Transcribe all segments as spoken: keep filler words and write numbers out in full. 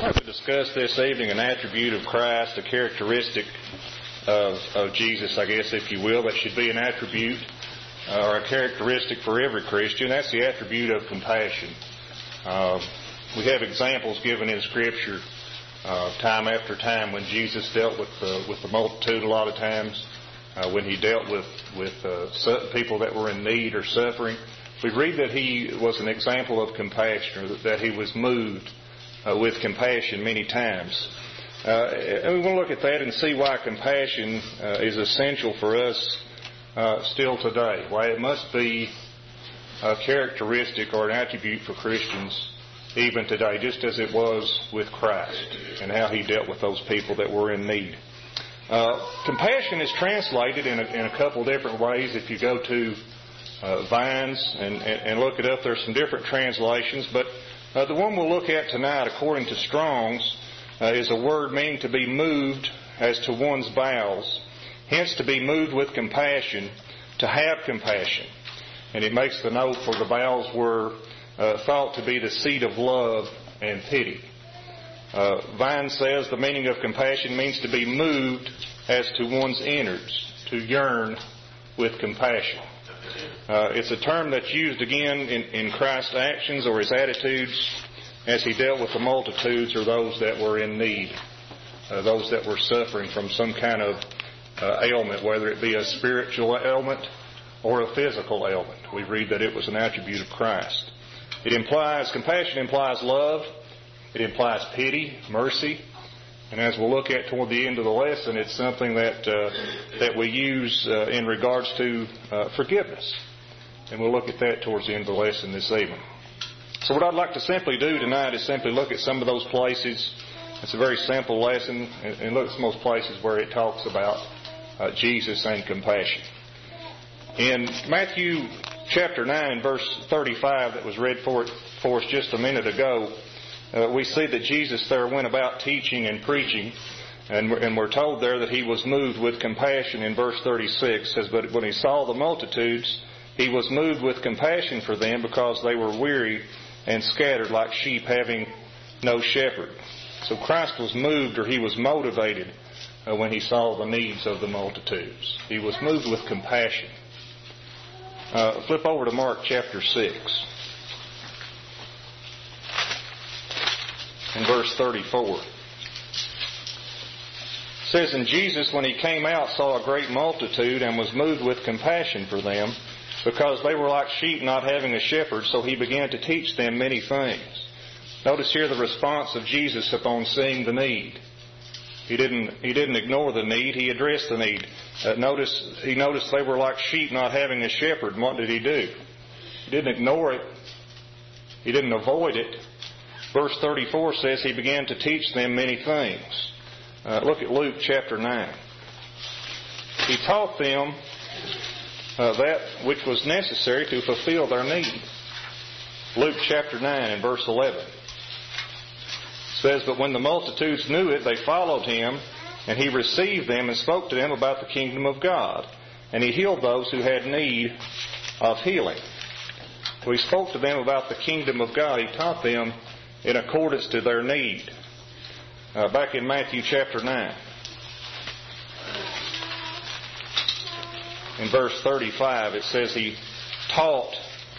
I'd like to discuss this evening an attribute of Christ, a characteristic of, of Jesus, I guess, if you will, that should be an attribute uh, or a characteristic for every Christian. That's the attribute of compassion. Uh, we have examples given in Scripture uh, time after time when Jesus dealt with the, with the multitude a lot of times, uh, when he dealt with, with uh, people that were in need or suffering. We read that he was an example of compassion, or that he was moved uh, with compassion many times. Uh, and we want to look at that and see why compassion uh, is essential for us uh, still today, why it must be a characteristic or an attribute for Christians even today, just as it was with Christ and how he dealt with those people that were in need. Uh, compassion is translated in a, in a couple different ways. If you go to uh, Vines and, and, and look it up, there's some different translations, but uh, the one we'll look at tonight, according to Strong's, uh, is a word meaning to be moved as to one's bowels, hence to be moved with compassion, to have compassion. And it makes the note for the bowels were uh, thought to be the seat of love and pity. Uh, Vine says the meaning of compassion means to be moved as to one's innards, to yearn with compassion. Uh, it's a term that's used again in, in Christ's actions or his attitudes as he dealt with the multitudes or those that were in need, uh, those that were suffering from some kind of uh, ailment, whether it be a spiritual ailment or a physical ailment. We read that it was an attribute of Christ. It implies, compassion implies love. It implies pity, mercy. And as we'll look at toward the end of the lesson, it's something that uh, that we use uh, in regards to uh, forgiveness. And we'll look at that towards the end of the lesson this evening. So what I'd like to simply do tonight is simply look at some of those places. It's a very simple lesson, and look at some of those places where it talks about uh, Jesus and compassion. In Matthew chapter nine, verse thirty-five, that was read for, for us just a minute ago, Uh, we see that Jesus there went about teaching and preaching, and we're, and we're told there that he was moved with compassion in verse thirty-six. It says, but when he saw the multitudes, he was moved with compassion for them because they were weary and scattered like sheep having no shepherd. So Christ was moved, or he was motivated uh, when he saw the needs of the multitudes. He was moved with compassion. Uh, flip over to Mark chapter six. In verse thirty-four. It says, and Jesus, when he came out, saw a great multitude and was moved with compassion for them, because they were like sheep not having a shepherd, so he began to teach them many things. Notice here the response of Jesus upon seeing the need. He didn't, he didn't ignore the need, he addressed the need. Uh, notice, he noticed they were like sheep not having a shepherd. And what did he do? He didn't ignore it. He didn't avoid it. Verse thirty-four says he began to teach them many things. Uh, look at Luke chapter nine. He taught them uh, that which was necessary to fulfill their need. Luke chapter nine and verse eleven says, but when the multitudes knew it, they followed him, and he received them and spoke to them about the kingdom of God. And he healed those who had need of healing. So he spoke to them about the kingdom of God. He taught them in accordance to their need. Uh, back in Matthew chapter nine, in verse thirty-five, it says he taught,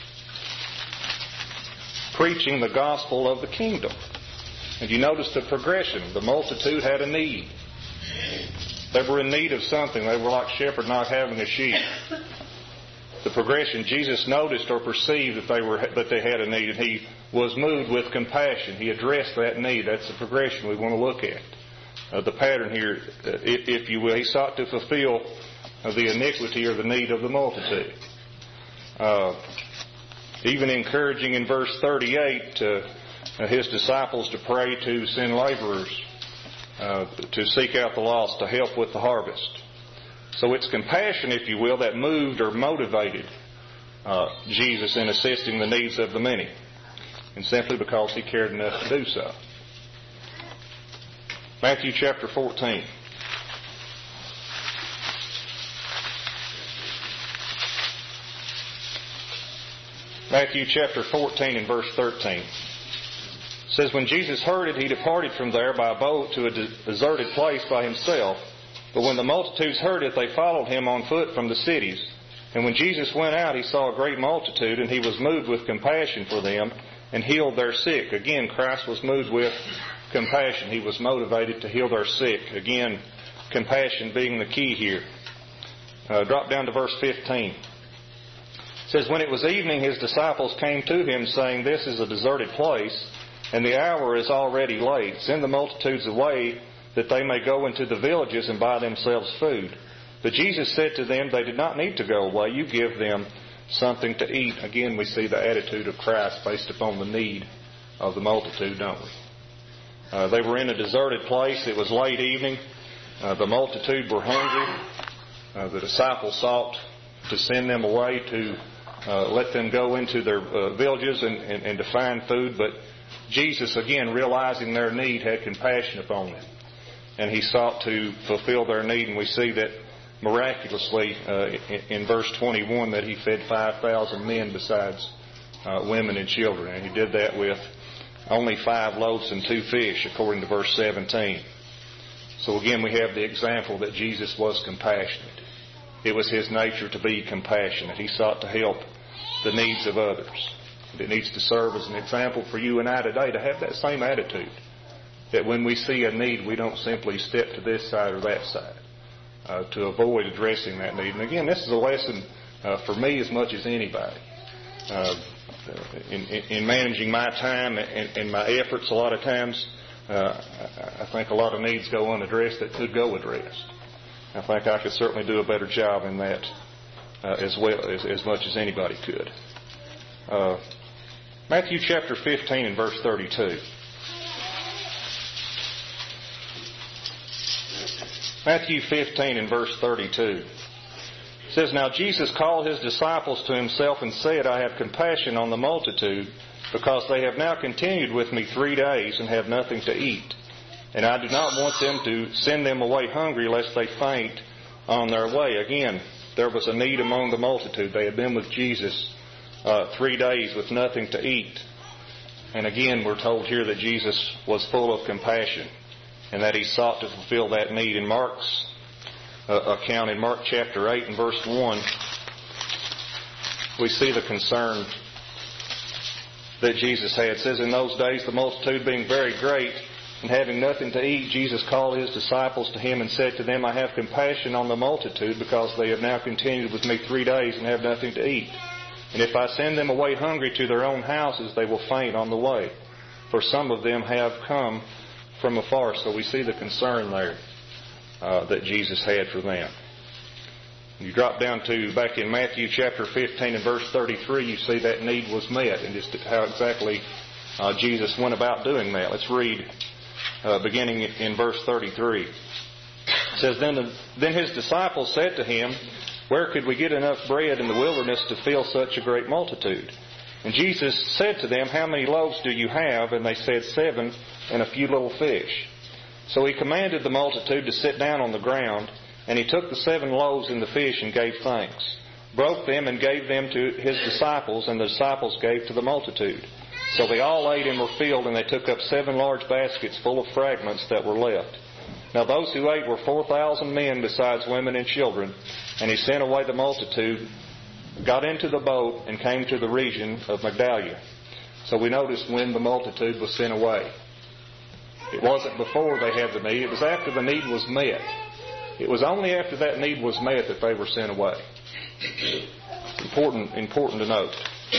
preaching the gospel of the kingdom. And you notice the progression. The multitude had a need. They were in need of something. They were like shepherd not having a sheep. The progression, Jesus noticed or perceived that they were that they had a need, and he was moved with compassion. He addressed that need. That's the progression we want to look at. Uh, the pattern here, uh, if, if you will, he sought to fulfill uh, the iniquity or the need of the multitude. Uh, even encouraging in verse thirty-eight uh, uh, his disciples to pray to send laborers uh, to seek out the lost, to help with the harvest. So it's compassion, if you will, that moved or motivated uh, Jesus in assisting the needs of the many. And simply because he cared enough to do so. Matthew chapter fourteen. Matthew chapter fourteen and verse thirteen says, when Jesus heard it, he departed from there by a boat to a deserted place by himself. But when the multitudes heard it, they followed him on foot from the cities. And when Jesus went out, he saw a great multitude, and he was moved with compassion for them, and healed their sick. Again, Christ was moved with compassion. He was motivated to heal their sick. Again, compassion being the key here. Uh, drop down to verse fifteen. It says, when it was evening, his disciples came to him, saying, this is a deserted place, and the hour is already late. Send the multitudes away, that they may go into the villages and buy themselves food. But Jesus said to them, they did not need to go away. You give them something to eat. Again, we see the attitude of Christ based upon the need of the multitude, don't we? Uh, they were in a deserted place. It was late evening. Uh, the multitude were hungry. Uh, the disciples sought to send them away to uh, let them go into their uh, villages and, and, and to find food. But Jesus, again, realizing their need, had compassion upon them. And he sought to fulfill their need. And we see that miraculously uh, in, in verse twenty-one that he fed five thousand men besides uh, women and children. And he did that with only five loaves and two fish, according to verse seventeen. So again, we have the example that Jesus was compassionate. It was his nature to be compassionate. He sought to help the needs of others. And it needs to serve as an example for you and I today to have that same attitude. That when we see a need, we don't simply step to this side or that side uh, to avoid addressing that need. And again, this is a lesson uh, for me as much as anybody. Uh, in, in managing my time and, and my efforts, a lot of times, uh, I think a lot of needs go unaddressed that could go addressed. I think I could certainly do a better job in that uh, as well as, as much as anybody could. Uh, Matthew chapter fifteen and verse thirty-two. Matthew fifteen and verse thirty-two. It says, now Jesus called his disciples to himself and said, I have compassion on the multitude, because they have now continued with me three days and have nothing to eat. And I do not want them to send them away hungry, lest they faint on their way. Again, there was a need among the multitude. They had been with Jesus uh, three days with nothing to eat. And again, we're told here that Jesus was full of compassion and that he sought to fulfill that need. In Mark's uh, account, in Mark chapter eight and verse one, we see the concern that Jesus had. It says, in those days the multitude being very great, and having nothing to eat, Jesus called his disciples to him and said to them, I have compassion on the multitude, because they have now continued with me three days and have nothing to eat. And if I send them away hungry to their own houses, they will faint on the way. For some of them have come from afar. So we see the concern there uh, that Jesus had for them. You drop down to back in Matthew chapter fifteen and verse thirty-three, you see that need was met, and just how exactly uh, Jesus went about doing that. Let's read uh, beginning in verse thirty-three. It says, then, the, then his disciples said to him, where could we get enough bread in the wilderness to fill such a great multitude? And Jesus said to them, how many loaves do you have? And they said, seven, and a few little fish. So he commanded the multitude to sit down on the ground. And he took the seven loaves and the fish and gave thanks, broke them and gave them to his disciples, and the disciples gave to the multitude. So they all ate and were filled, and they took up seven large baskets full of fragments that were left. Now those who ate were four thousand men, besides women and children. And he sent away the multitude, got into the boat, and came to the region of Magdala. So we notice when the multitude was sent away. It wasn't before they had the need, it was after the need was met. It was only after that need was met that they were sent away. Important, important to note.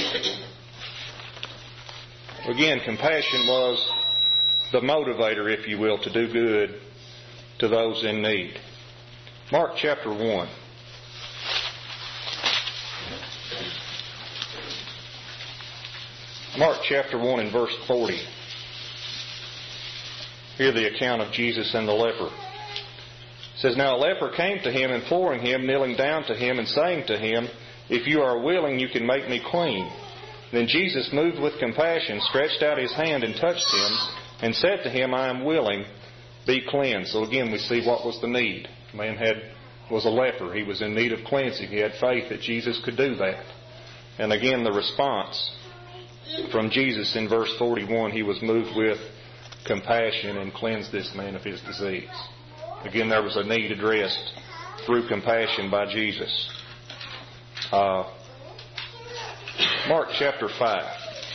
Again, compassion was the motivator, if you will, to do good to those in need. Mark chapter one. Mark chapter one and verse forty. Hear the account of Jesus and the leper. It says, now a leper came to him, imploring him, kneeling down to him and saying to him, if you are willing, you can make me clean. Then Jesus, moved with compassion, stretched out his hand and touched him and said to him, I am willing, be cleansed. So again, we see what was the need. The man had, was a leper. He was in need of cleansing. He had faith that Jesus could do that. And again, the response from Jesus in verse forty-one, He was moved with compassion and cleansed this man of his disease. Again, there was a need addressed through compassion by Jesus. Uh, Mark chapter five.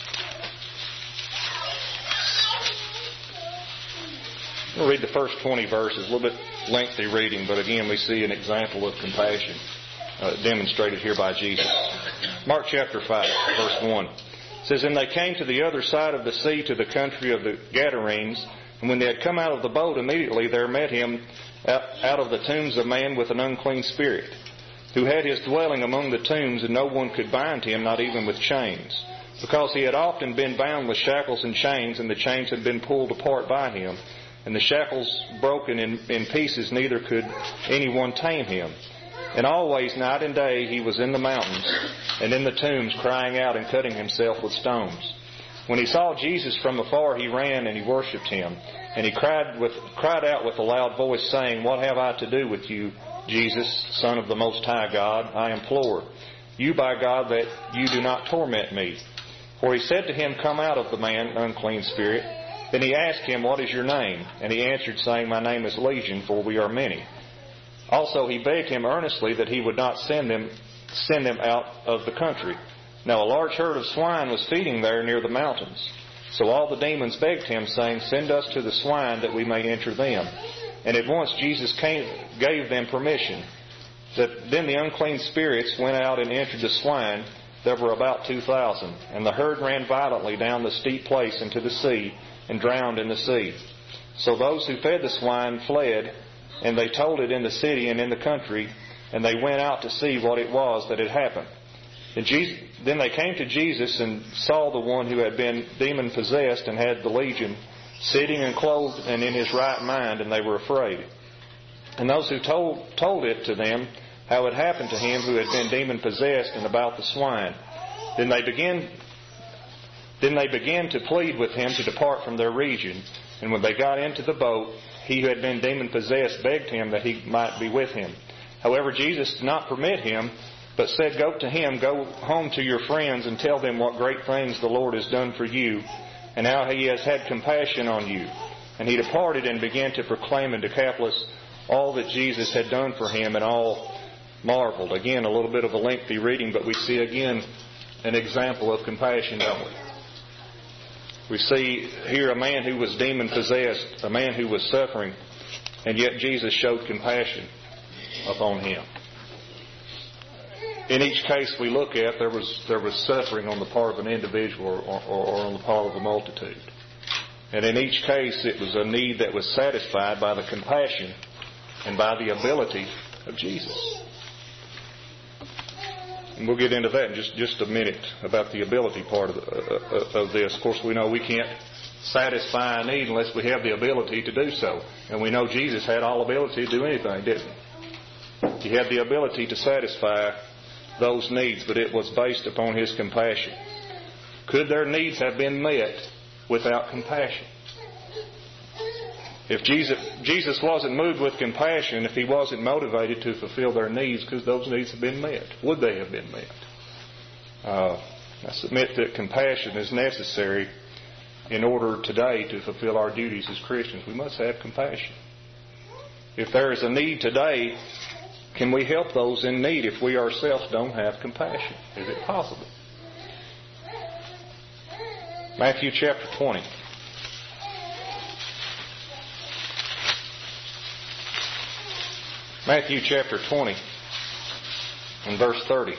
We'll read the first twenty verses, a little bit lengthy reading, but again we see an example of compassion uh, demonstrated here by Jesus. Mark chapter five, verse one. It says, "And they came to the other side of the sea, to the country of the Gadarenes. And when they had come out of the boat, immediately there met him out of the tombs a man with an unclean spirit, who had his dwelling among the tombs, and no one could bind him, not even with chains, because he had often been bound with shackles and chains, and the chains had been pulled apart by him, and the shackles broken in, in pieces, neither could anyone tame him. And always, night and day, he was in the mountains and in the tombs, crying out and cutting himself with stones. When he saw Jesus from afar, he ran and he worshipped him. And he cried with cried out with a loud voice, saying, What have I to do with you, Jesus, Son of the Most High God? I implore you by God that you do not torment me. For he said to him, Come out of the man, unclean spirit. Then he asked him, What is your name? And he answered, saying, My name is Legion, for we are many. Also he begged him earnestly that he would not send them send them out of the country. Now a large herd of swine was feeding there near the mountains. So all the demons begged him, saying, Send us to the swine, that we may enter them. And at once Jesus came, gave them permission. That then the unclean spirits went out and entered the swine. There were about two thousand. And the herd ran violently down the steep place into the sea, and drowned in the sea. So those who fed the swine fled, and they told it in the city and in the country, and they went out to see what it was that had happened. And Jesus, then they came to Jesus and saw the one who had been demon-possessed and had the legion, sitting and clothed and in his right mind, and they were afraid. And those who told told it to them how it happened to him who had been demon-possessed and about the swine. Then they began Then they began to plead with him to depart from their region. And when they got into the boat, he who had been demon-possessed begged him that he might be with him. However, Jesus did not permit him, but said, Go to him, go home to your friends, and tell them what great things the Lord has done for you, and how he has had compassion on you. And he departed and began to proclaim in Decapolis all that Jesus had done for him, and all marveled. Again, a little bit of a lengthy reading, but we see again an example of compassion, don't we? We see here a man who was demon-possessed, a man who was suffering, and yet Jesus showed compassion upon him. In each case we look at, there was there was suffering on the part of an individual or, or, or on the part of a multitude. And in each case it was a need that was satisfied by the compassion and by the ability of Jesus. And we'll get into that in just, just a minute about the ability part of, the, uh, of this. Of course, we know we can't satisfy a need unless we have the ability to do so. And we know Jesus had all ability to do anything, didn't he? He had the ability to satisfy those needs, but it was based upon his compassion. Could their needs have been met without compassion? If Jesus, Jesus wasn't moved with compassion, if he wasn't motivated to fulfill their needs, could those needs have been met? Would they have been met? Uh, I submit that compassion is necessary in order today to fulfill our duties as Christians. We must have compassion. If there is a need today, can we help those in need if we ourselves don't have compassion? Is it possible? Matthew chapter twenty. Matthew chapter twenty and verse thirty. It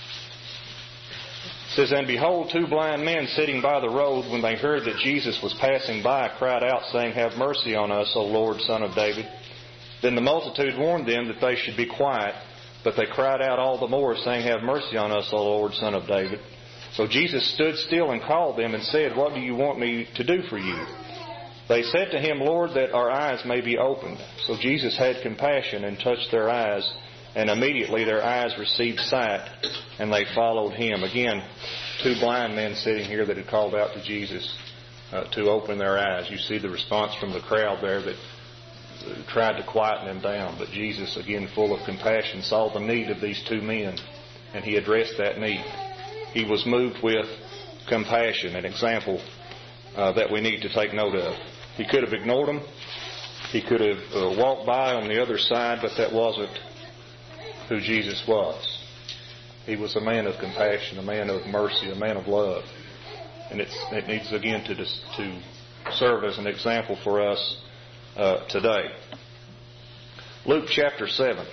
says, And behold, two blind men sitting by the road, when they heard that Jesus was passing by, cried out, saying, Have mercy on us, O Lord, Son of David. Then the multitude warned them that they should be quiet, but they cried out all the more, saying, Have mercy on us, O Lord, Son of David. So Jesus stood still and called them and said, What do you want me to do for you? They said to him, Lord, that our eyes may be opened. So Jesus had compassion and touched their eyes, and immediately their eyes received sight, and they followed him. Again, two blind men sitting here that had called out to Jesus uh, to open their eyes. You see the response from the crowd there that tried to quieten them down. But Jesus, again, full of compassion, saw the need of these two men, and he addressed that need. He was moved with compassion, an example uh, that we need to take note of. He could have ignored them. He could have uh, walked by on the other side, but that wasn't who Jesus was. He was a man of compassion, a man of mercy, a man of love. And it's, it needs, again, to, to serve as an example for us uh, today. Luke chapter seven.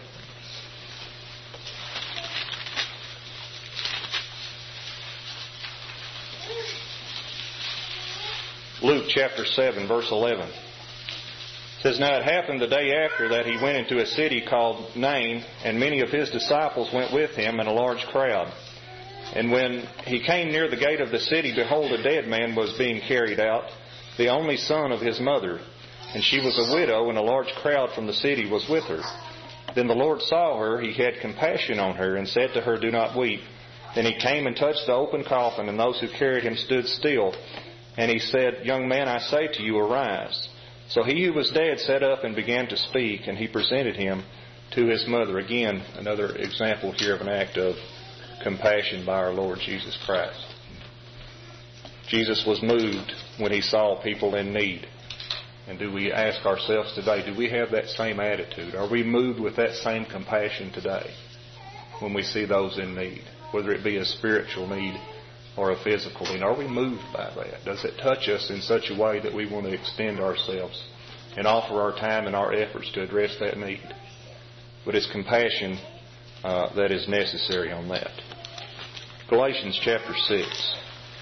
Luke chapter seven, verse eleven. It says, "Now it happened the day after that he went into a city called Nain, and many of his disciples went with him, and a large crowd. And when he came near the gate of the city, behold, a dead man was being carried out, the only son of his mother. And she was a widow, and a large crowd from the city was with her. Then the Lord saw her, he had compassion on her, and said to her, Do not weep. Then he came and touched the open coffin, and those who carried him stood still. And he said, Young man, I say to you, arise. So he who was dead sat up and began to speak, and he presented him to his mother." Again, another example here of an act of compassion by our Lord Jesus Christ. Jesus was moved when he saw people in need. And do we ask ourselves today, do we have that same attitude? Are we moved with that same compassion today when we see those in need? Whether it be a spiritual need or a physical need. Are we moved by that? Does it touch us in such a way that we want to extend ourselves and offer our time and our efforts to address that need? But it's compassion uh, that is necessary on that. Galatians chapter six.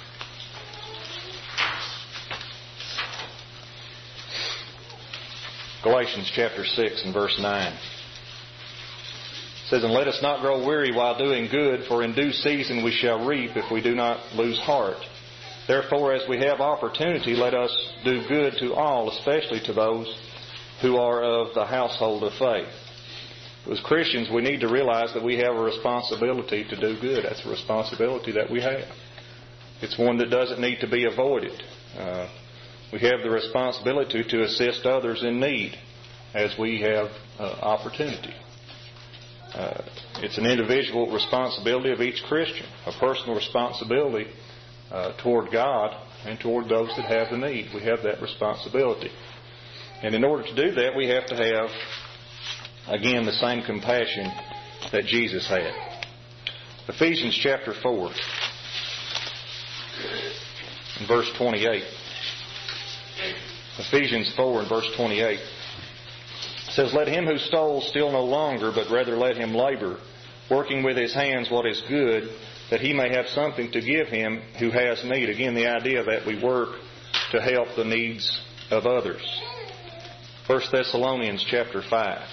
Galatians chapter six and verse nine. It says, "And let us not grow weary while doing good, for in due season we shall reap if we do not lose heart. Therefore, as we have opportunity, let us do good to all, especially to those who are of the household of faith." As Christians, we need to realize that we have a responsibility to do good. That's a responsibility that we have. It's one that doesn't need to be avoided. Uh, we have the responsibility to assist others in need as we have uh, opportunity. Uh, it's an individual responsibility of each Christian, a personal responsibility uh, toward God and toward those that have the need. We have that responsibility. And in order to do that, we have to have, again, the same compassion that Jesus had. Ephesians chapter four and verse twenty-eight. Ephesians four and verse twenty-eight. It says, "Let him who stole steal no longer, but rather let him labor, working with his hands what is good, that he may have something to give him who has need." Again, the idea that we work to help the needs of others. First Thessalonians chapter five.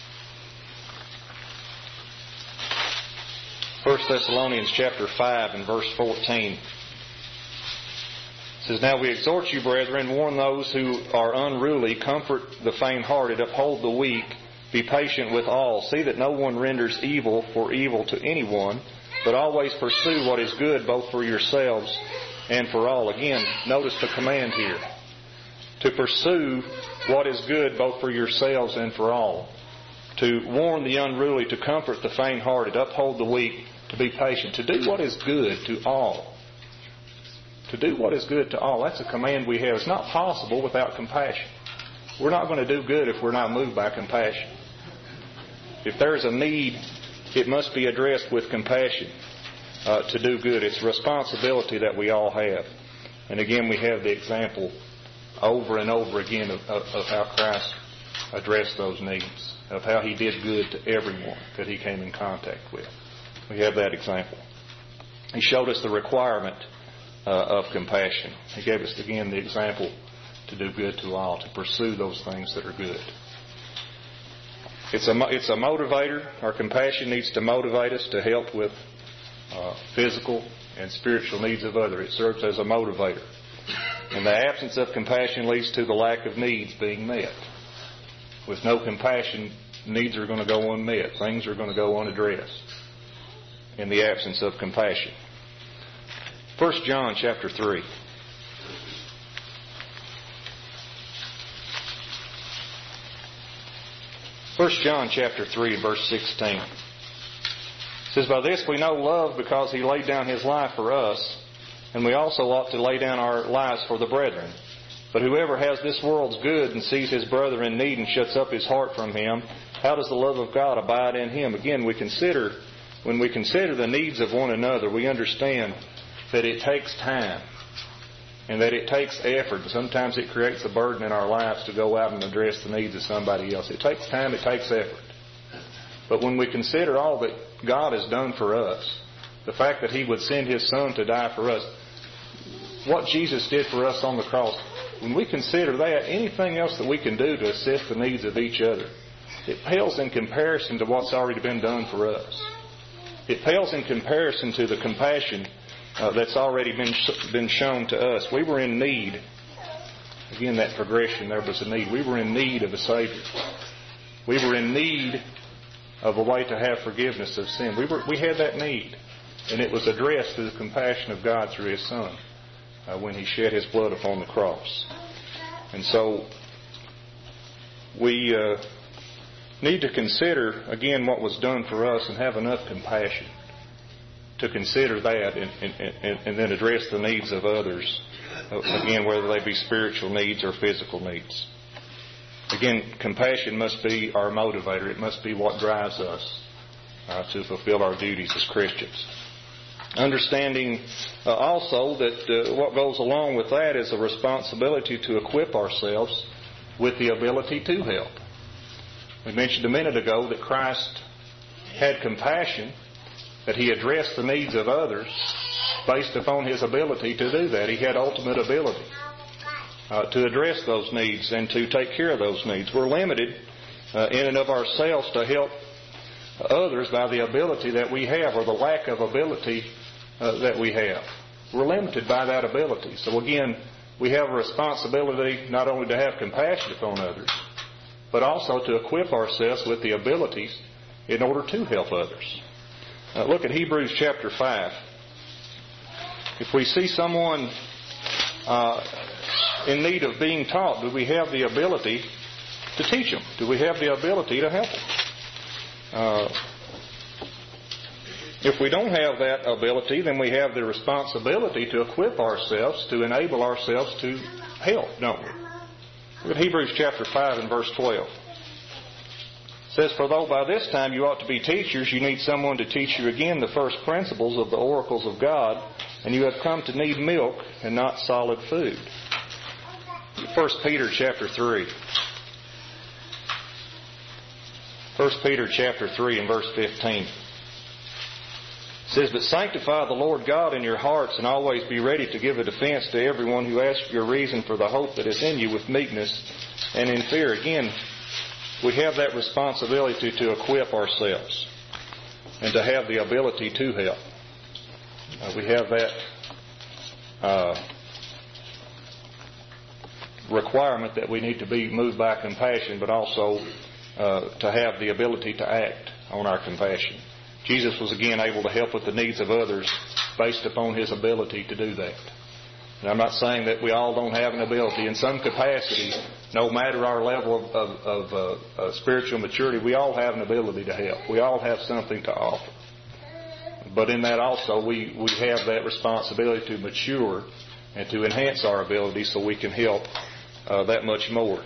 First Thessalonians chapter five and verse fourteen. It says, "Now we exhort you, brethren, warn those who are unruly, comfort the faint-hearted, uphold the weak, be patient with all. See that no one renders evil for evil to anyone, but always pursue what is good both for yourselves and for all." Again, notice the command here. To pursue what is good both for yourselves and for all. To warn the unruly, to comfort the faint-hearted, uphold the weak, to be patient, to do what is good to all. To do what is good to all. That's a command we have. It's not possible without compassion. We're not going to do good if we're not moved by compassion. If there is a need, it must be addressed with compassion uh, to do good. It's a responsibility that we all have. And again, we have the example over and over again of, of, of how Christ addressed those needs, of how He did good to everyone that He came in contact with. We have that example. He showed us the requirement uh, of compassion. He gave us, again, the example to do good to all, to pursue those things that are good. It's a, it's a motivator. Our compassion needs to motivate us to help with uh, physical and spiritual needs of others. It serves as a motivator. And the absence of compassion leads to the lack of needs being met. With no compassion, needs are going to go unmet. Things are going to go unaddressed in the absence of compassion. First John chapter three. First John chapter three, verse sixteen. It says, "By this we know love, because He laid down His life for us, and we also ought to lay down our lives for the brethren. But whoever has this world's good and sees his brother in need and shuts up his heart from him, how does the love of God abide in him? Again, we consider, when we consider the needs of one another, we understand that it takes time and that it takes effort. Sometimes it creates a burden in our lives to go out and address the needs of somebody else. It takes time, it takes effort. But when we consider all that God has done for us, the fact that He would send His Son to die for us, what Jesus did for us on the cross, when we consider that, anything else that we can do to assist the needs of each other, it pales in comparison to what's already been done for us. It pales in comparison to the compassion uh, that's already been been shown to us. We were in need. Again, that progression, there was a need. We were in need of a Savior. We were in need of a way to have forgiveness of sin. We were we had that need, and it was addressed through the compassion of God through His Son uh, when He shed His blood upon the cross. And so we uh, need to consider, again, what was done for us and have enough compassion to consider that and, and, and then address the needs of others, again, whether they be spiritual needs or physical needs. Again, compassion must be our motivator. It must be what drives us uh, to fulfill our duties as Christians. Understanding uh, also that uh, what goes along with that is a responsibility to equip ourselves with the ability to help. We mentioned a minute ago that Christ had compassion, that He addressed the needs of others based upon His ability to do that. He had ultimate ability uh, to address those needs and to take care of those needs. We're limited uh, in and of ourselves to help others by the ability that we have or the lack of ability uh, that we have. We're limited by that ability. So again, we have a responsibility not only to have compassion upon others, but also to equip ourselves with the abilities in order to help others. Uh, look at Hebrews chapter five. If we see someone uh, in need of being taught, do we have the ability to teach them? Do we have the ability to help them? Uh, if we don't have that ability, then we have the responsibility to equip ourselves, to enable ourselves to help, don't we? Look at Hebrews chapter five and verse twelve. It says, "For though by this time you ought to be teachers, you need someone to teach you again the first principles of the oracles of God, and you have come to need milk and not solid food." First Peter chapter three. First Peter chapter three and verse fifteen. It says, "But sanctify the Lord God in your hearts, and always be ready to give a defense to everyone who asks your reason for the hope that is in you with meekness and in fear." Again, we have that responsibility to equip ourselves and to have the ability to help. Uh, we have that uh, requirement that we need to be moved by compassion, but also uh, to have the ability to act on our compassion. Jesus was again able to help with the needs of others based upon His ability to do that. And I'm not saying that we all don't have an ability. In some capacity, no matter our level of, of, of uh, uh, spiritual maturity, we all have an ability to help. We all have something to offer. But in that also, we, we have that responsibility to mature and to enhance our ability so we can help uh, that much more.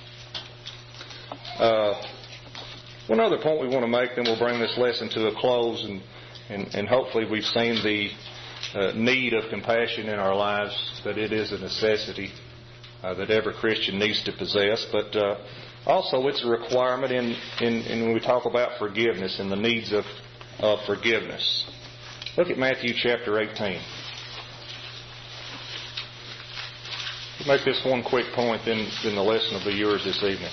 Uh, one other point we want to make, then we'll bring this lesson to a close, and, and, and hopefully we've seen the uh, need of compassion in our lives, that it is a necessity uh, that every Christian needs to possess. But uh, also it's a requirement in, in, in when we talk about forgiveness and the needs of, of forgiveness. Look at Matthew chapter eighteen. We'll make this one quick point, then, then the lesson will be yours this evening.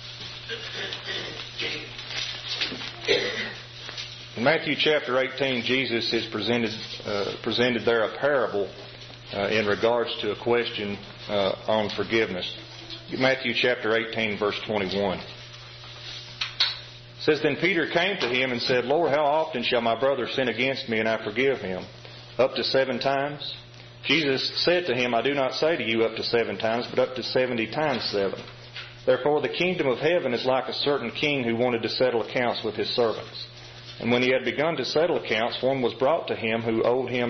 In Matthew chapter eighteen, Jesus has presented uh, presented there a parable uh, in regards to a question uh, on forgiveness. Matthew chapter eighteen, verse twenty-one. It says, "Then Peter came to Him and said, Lord, how often shall my brother sin against me and I forgive him? Up to seven times? Jesus said to him, I do not say to you up to seven times, but up to seventy times seven. Therefore the kingdom of heaven is like a certain king who wanted to settle accounts with his servants. And when he had begun to settle accounts, one was brought to him who owed him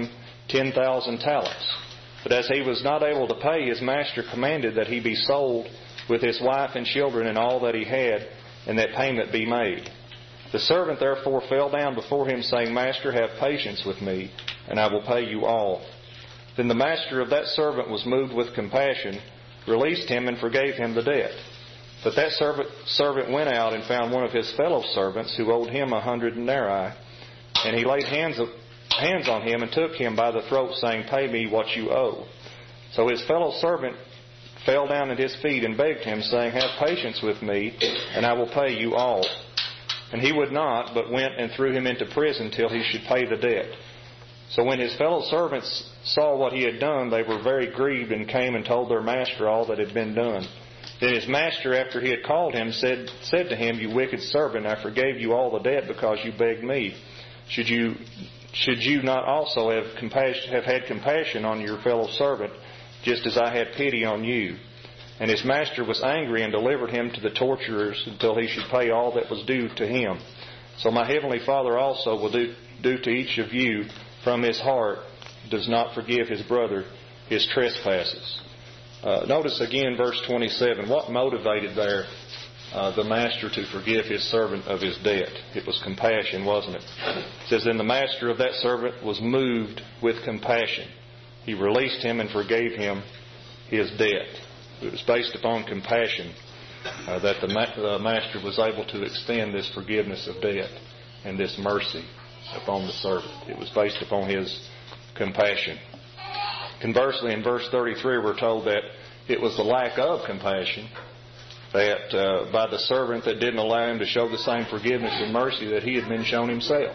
ten thousand talents. But as he was not able to pay, his master commanded that he be sold with his wife and children and all that he had, and that payment be made. The servant therefore fell down before him, saying, Master, have patience with me, and I will pay you all. Then the master of that servant was moved with compassion, released him, and forgave him the debt. But that servant, servant went out and found one of his fellow servants who owed him a hundred denarii, and he laid hands, of, hands on him and took him by the throat, saying, Pay me what you owe. So his fellow servant fell down at his feet and begged him, saying, Have patience with me, and I will pay you all. And he would not, but went and threw him into prison till he should pay the debt. So when his fellow servants saw what he had done, they were very grieved, and came and told their master all that had been done. Then his master, after he had called him, said, said to him, You wicked servant, I forgave you all the debt because you begged me. Should you, should you not also have compassion, have had compassion on your fellow servant, just as I had pity on you? And his master was angry and delivered him to the torturers until he should pay all that was due to him. So my heavenly Father also will do, do to each of you from his heart, does not forgive his brother his trespasses. Uh, notice again verse twenty-seven. What motivated there uh, the master to forgive his servant of his debt? It was compassion, wasn't it? It says, Then the master of that servant was moved with compassion. He released him and forgave him his debt. It was based upon compassion uh, that the ma- uh, master was able to extend this forgiveness of debt and this mercy upon the servant. It was based upon his compassion. Conversely, in verse thirty-three, we're told that it was the lack of compassion that uh, by the servant that didn't allow him to show the same forgiveness and mercy that he had been shown himself.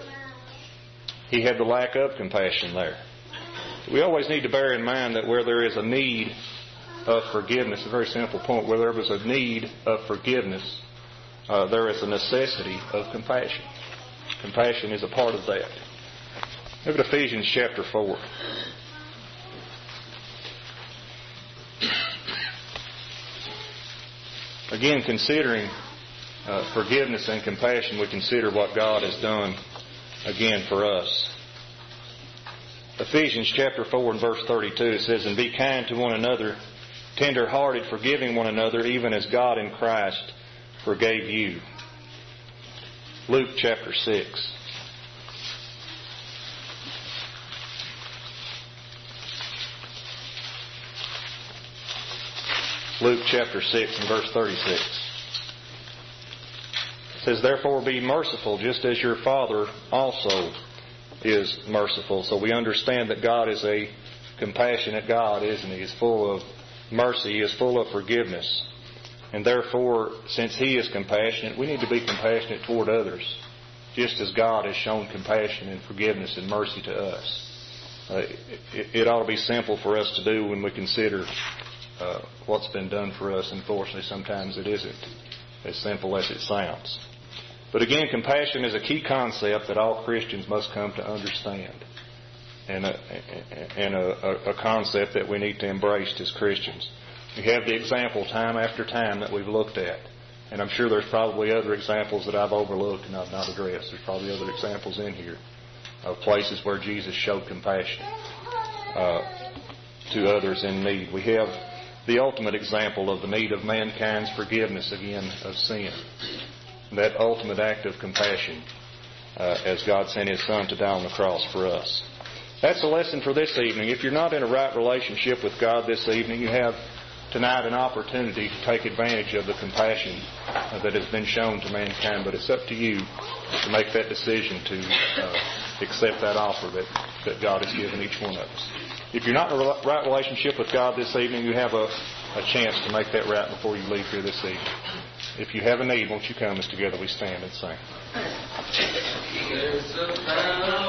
He had the lack of compassion there. We always need to bear in mind that where there is a need of forgiveness, a very simple point, where there was a need of forgiveness, uh, there is a necessity of compassion. Compassion is a part of that. Look at Ephesians chapter four. Again, considering uh, forgiveness and compassion, we consider what God has done again for us. Ephesians chapter four and verse thirty-two, it says, And be kind to one another, tender-hearted, forgiving one another, even as God in Christ forgave you. Luke chapter six. Luke chapter six and verse thirty-six. It says, Therefore be merciful, just as your Father also is merciful. So we understand that God is a compassionate God, isn't He? He is full of mercy. He is full of forgiveness. And therefore, since He is compassionate, we need to be compassionate toward others, just as God has shown compassion and forgiveness and mercy to us. Uh, it, it ought to be simple for us to do when we consider uh, what's been done for us. Unfortunately, sometimes it isn't as simple as it sounds. But again, compassion is a key concept that all Christians must come to understand, and a, and a, a concept that we need to embrace as Christians. We have the example time after time that we've looked at, and I'm sure there's probably other examples that I've overlooked and I've not addressed. There's probably other examples in here of places where Jesus showed compassion uh, to others in need. We have the ultimate example of the need of mankind's forgiveness, again, of sin. That ultimate act of compassion uh, as God sent His Son to die on the cross for us. That's the lesson for this evening. If you're not in a right relationship with God this evening, you have tonight an opportunity to take advantage of the compassion uh, that has been shown to mankind. But it's up to you to make that decision to uh, accept that offer that, that God has given each one of us. If you're not in a right relationship with God this evening, you have a, a chance to make that right before you leave here this evening. If you have a need, won't you come as together we stand and sing?